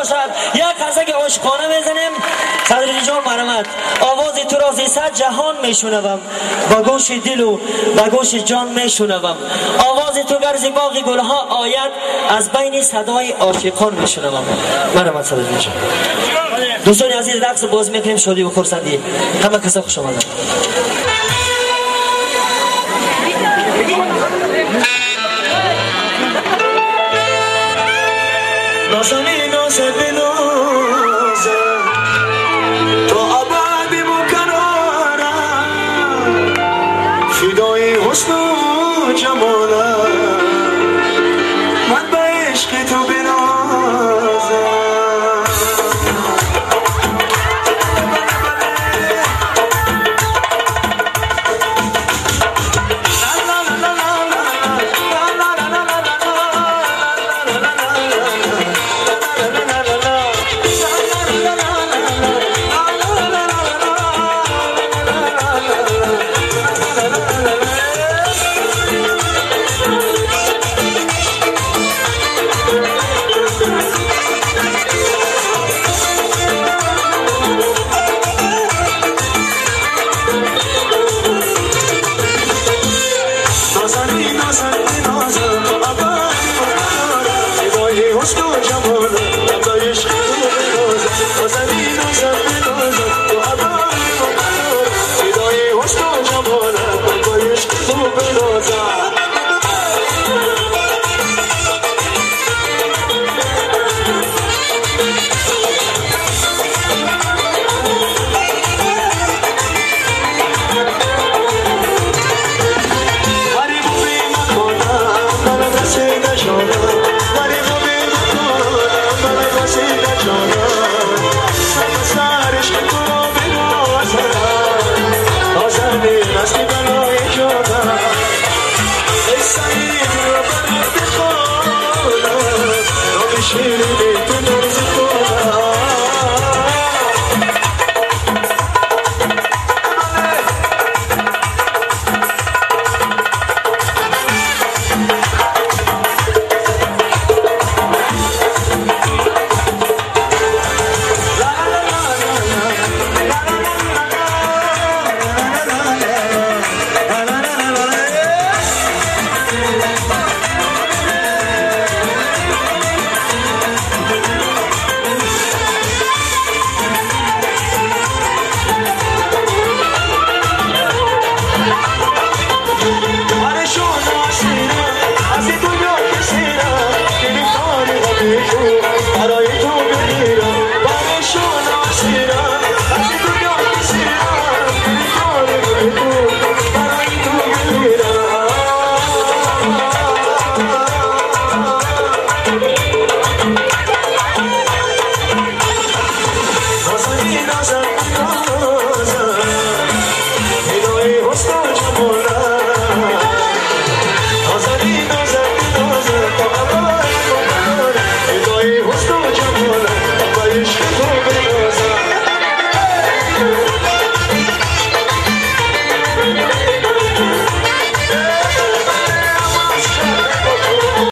باشد. یک قصه که عاشقانه میزنیم. صدر جان مرحمت، آواز تو را ز صد جهان میشنوم، با گوش دل و با گوش جان میشنوم. آواز تو گر ز باغ گلها آید، از بین صدای عاشقان میشنوم. مرحمت صدر جان. دوستان عزیز، رقص باز میکنیم، شادی و خرسندی همه کسا خوش آمدن. نازمی نازه بنازه تو عبادی مکرارم، فدای حسن و جمالم، من به عشق تو بنازم. برای تو